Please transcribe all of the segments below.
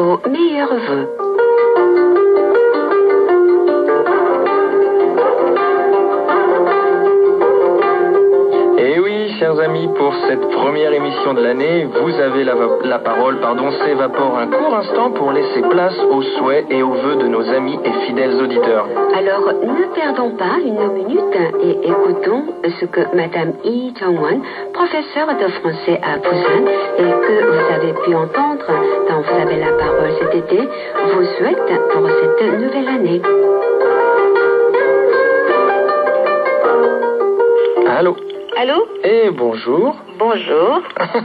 vos meilleurs vœux. Et oui, chers amis, pour cette première émission de l'année, vous avez la parole, s'évapore un court instant pour laisser place aux souhaits et aux vœux de nos amis et fidèles auditeurs. Alors, ne perdons pas une minute et écoutons ce que Madame Yi Chong-won, professeure de français à Busan, et que vous avez pu entendre dans Vous avez la parole cet été, vous souhaite pour cette nouvelle année. Allô? Allô? Et bonjour. Bonjour.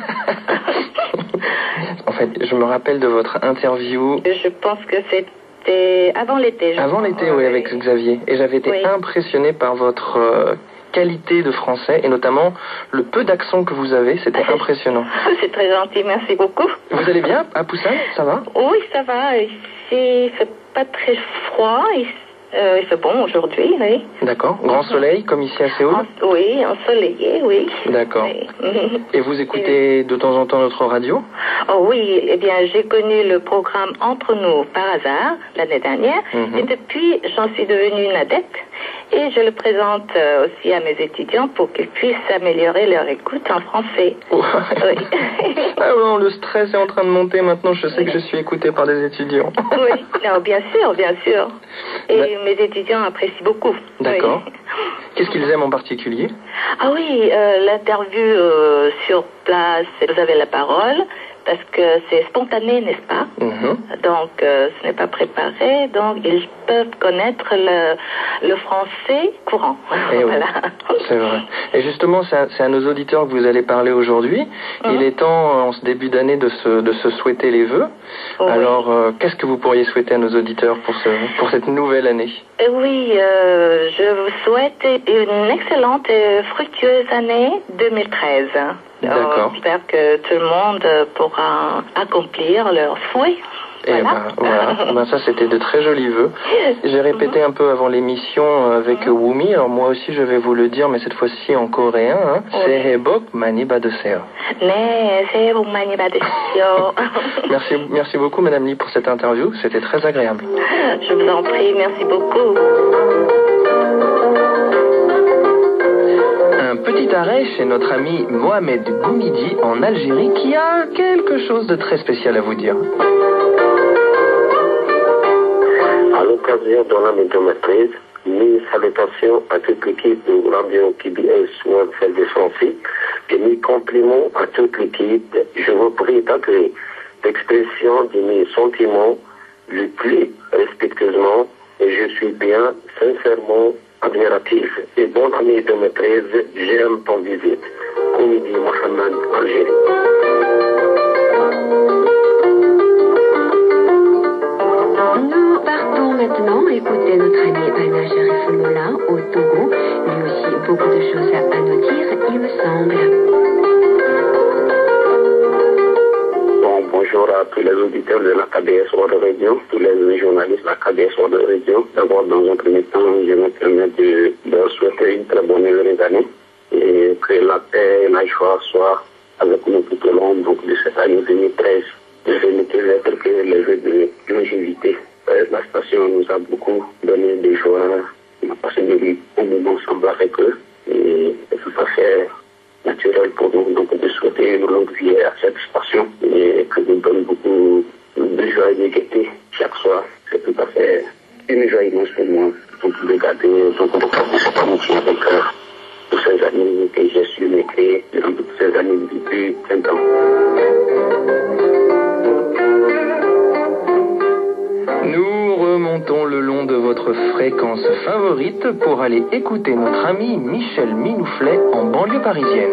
En fait, je me rappelle de votre interview. Je pense que c'était avant l'été. Avant l'été, oui, avec Xavier. Et j'avais été impressionné par votre qualité de français et notamment le peu d'accent que vous avez. C'était impressionnant. C'est très gentil, merci beaucoup. Vous allez bien à Busan? Ça va? Oui, ça va. Ici, il fait pas très froid. Il fait bon aujourd'hui, oui. D'accord. Grand soleil, comme ici à Séoul? Oui, ensoleillé, oui. D'accord. Oui. Et vous écoutez de temps en temps notre radio? Oh oui, eh bien, j'ai connu le programme Entre nous par hasard l'année dernière. Et depuis, j'en suis devenue une adepte. Et je le présente aussi à mes étudiants pour qu'ils puissent améliorer leur écoute en français. Oui. Ah bon, le stress est en train de monter maintenant. Je sais que je suis écoutée par des étudiants. Oui, non, bien sûr, bien sûr. Et mes étudiants apprécient beaucoup. D'accord. Oui. Qu'est-ce qu'ils aiment en particulier? Ah oui, l'interview sur place, vous avez la parole, parce que c'est spontané, n'est-ce pas? Donc, ce n'est pas préparé, donc ils peuvent connaître le français courant. Et voilà. Oui, c'est vrai. Et justement, c'est à nos auditeurs que vous allez parler aujourd'hui. Il est temps, en ce début d'année, de se souhaiter les vœux. Oui. Alors, qu'est-ce que vous pourriez souhaiter à nos auditeurs pour cette nouvelle année? Oui, je vous souhaite une excellente et fructueuse année 2013. D'accord. J'espère que tout le monde pourra accomplir leurs souhaits. Voilà. Ça, c'était de très jolis vœux. J'ai répété un peu avant l'émission avec Wumi. Alors moi aussi, je vais vous le dire, mais cette fois-ci en coréen. 새해 복 많이 받으세요. 네, 새해 복 많이 받으세요. Merci beaucoup, Madame Lee, pour cette interview. C'était très agréable. Je vous en prie, merci beaucoup. Un petit arrêt chez notre ami Mohamed Goumidi en Algérie qui a quelque chose de très spécial à vous dire. À l'occasion de l'année 2013, mes salutations à toute l'équipe de Radio KBS World Service français et mes compliments à toute l'équipe. Je vous prie d'accueillir l'expression de mes sentiments le plus respectueusement et je suis bien sincèrement admiratif. Et bonne année 2013, j'aime ton visite. Comédie Mohamed, Algérie. Nous partons maintenant écouter notre ami Anna Sharifoula au Togo. Lui aussi, beaucoup de choses à nous dire, il me semble. Bonjour à tous les auditeurs de la KBS World Radio, tous les journalistes de la KBS World Radio. D'abord, dans un premier temps, je me permets de leur souhaiter une très bonne heureuse année et que la paix et la joie soient avec nous tout au long de cette année 2013. Je ne peux être que les vœux de longévité. La station nous a beaucoup donné des joies. On a passé un moment ensemble avec eux et c'est tout à fait naturel pour nous donc de souhaiter une longue vie à cette station et que nous donne beaucoup de joie et de gaieté chaque soir. C'est tout à fait une joie immense pour moi donc de garder cette amitié avec toutes ces années que j'ai su m'écrire durant toutes ces années depuis 20 ans. Nous remontons le long de votre fréquence favorite pour aller écouter notre ami Michel Minouflet en banlieue parisienne.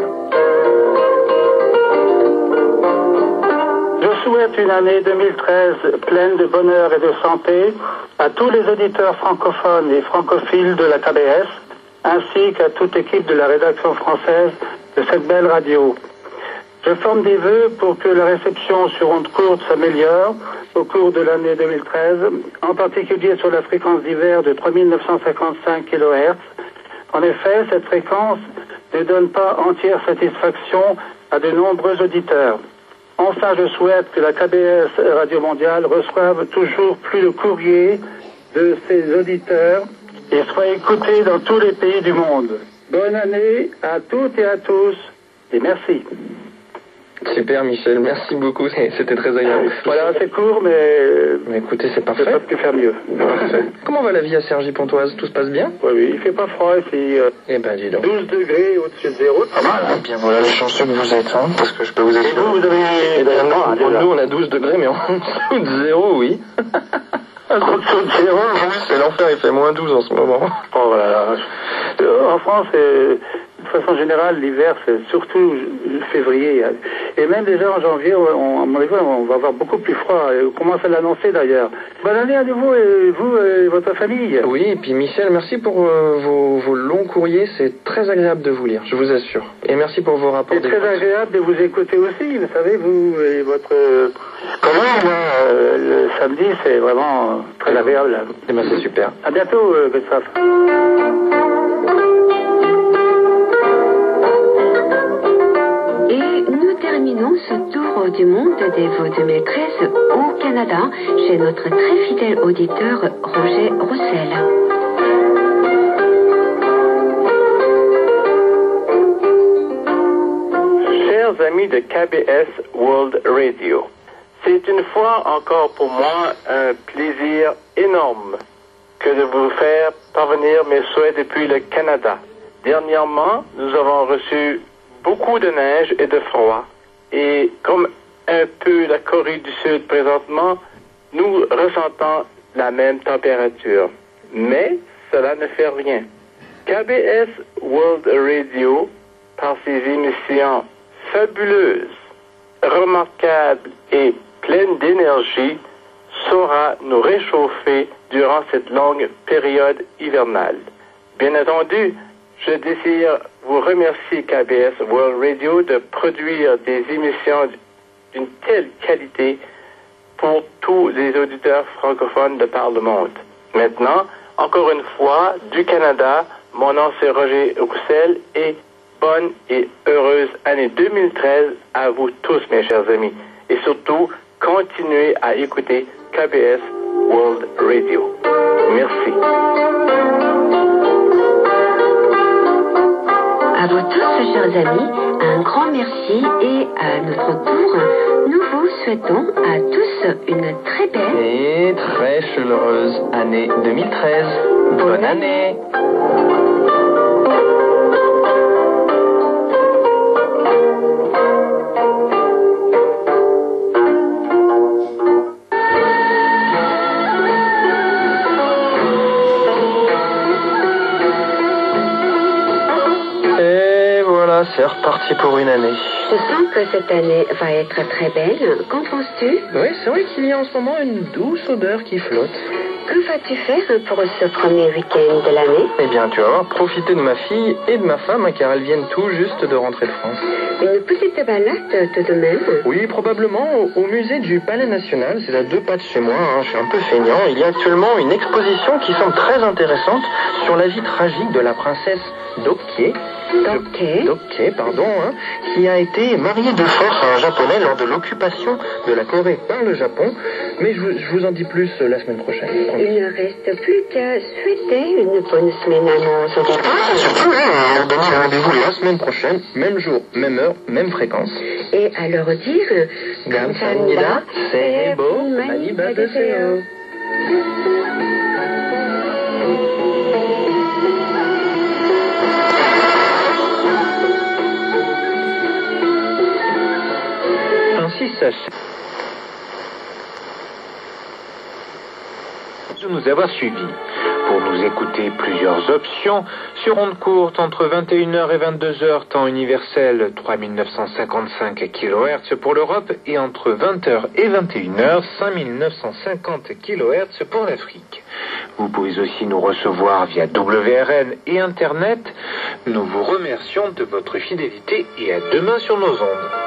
Je souhaite une année 2013 pleine de bonheur et de santé à tous les auditeurs francophones et francophiles de la KBS, ainsi qu'à toute l'équipe de la rédaction française de cette belle radio. Je forme des vœux pour que la réception sur ondes courtes s'améliore au cours de l'année 2013, en particulier sur la fréquence d'hiver de 3955 kHz. En effet, cette fréquence ne donne pas entière satisfaction à de nombreux auditeurs. Enfin, je souhaite que la KBS Radio Mondiale reçoive toujours plus de courriers de ses auditeurs et soit écoutée dans tous les pays du monde. Bonne année à toutes et à tous et merci. Super Michel, merci beaucoup, c'était très agréable. Voilà, c'est court, mais écoutez, c'est parfait. Je ne peux plus faire mieux. Parfait. Comment va la vie à Cergy-Pontoise? Tout se passe bien? Oui, il fait pas froid ici. Eh ben, dis donc. 12 degrés au-dessus de zéro, pas mal. Eh bien, voilà le chanceux que vous êtes, hein, parce que je peux vous assurer. Et vous avez... Nous, on a 12 degrés, mais en dessous de zéro, oui. En dessous de zéro, c'est l'enfer, il fait moins 12 en ce moment. Oh là là. En France, de façon générale, l'hiver, c'est surtout février. Et même déjà en janvier, on va avoir beaucoup plus froid. On commence à l'annoncer d'ailleurs. Bonne année à nouveau, et vous et votre famille. Oui, et puis Michel, merci pour vos longs courriers. C'est très agréable de vous lire, je vous assure. Et merci pour vos rapports. C'est très agréable de vous écouter aussi. Vous savez, vous et votre... le samedi, c'est vraiment très agréable. Eh ben, c'est super. À bientôt, Gustave. Terminons ce tour du monde des Vaux 2013 au Canada chez notre très fidèle auditeur Roger Roussel. Chers amis de KBS World Radio, c'est une fois encore pour moi un plaisir énorme que de vous faire parvenir mes souhaits depuis le Canada. Dernièrement, nous avons reçu beaucoup de neige et de froid. Et comme un peu la Corée du Sud présentement, nous ressentons la même température. Mais cela ne fait rien. KBS World Radio, par ses émissions fabuleuses, remarquables et pleines d'énergie, saura nous réchauffer durant cette longue période hivernale. Bien entendu, je désire vous remercier KBS World Radio de produire des émissions d'une telle qualité pour tous les auditeurs francophones de par le monde. Maintenant, encore une fois, du Canada, mon nom c'est Roger Roussel et bonne et heureuse année 2013 à vous tous mes chers amis. Et surtout, continuez à écouter KBS World Radio. Merci. À vous tous, chers amis, un grand merci et à notre tour, nous vous souhaitons à tous une très belle et très chaleureuse année 2013. Bonne année. C'est reparti pour une année. Je sens que cette année va être très belle. Qu'en penses-tu? Oui, c'est vrai qu'il y a en ce moment une douce odeur qui flotte. Que vas-tu faire pour ce premier week-end de l'année? Eh bien, tu vas avoir profité de ma fille et de ma femme, car elles viennent tout juste de rentrer de France. Une petite balade tout de même? Oui, probablement au musée du Palais National. C'est à 2 pas de chez moi, hein. Je suis un peu feignant. Il y a actuellement une exposition qui semble très intéressante sur la vie tragique de la princesse Dokye, qui a été mariée de force à un japonais lors de l'occupation de la Corée par le Japon. Mais je vous en dis plus la semaine prochaine. Il ne reste plus qu'à souhaiter une bonne semaine à nos auditeurs. Surtout, on va donner rendez-vous la semaine prochaine, même jour, même heure, même fréquence. Et à leur dire Gamsamnida, Sehebo, Maniba Deseo. Ainsi sachez de nous avoir suivis. Pour nous écouter, plusieurs options sur ondes courtes entre 21h et 22h temps universel 3955 kHz pour l'Europe et entre 20h et 21h 5950 kHz pour l'Afrique. Vous pouvez aussi nous recevoir via WRN et Internet. Nous vous remercions de votre fidélité et à demain sur nos ondes.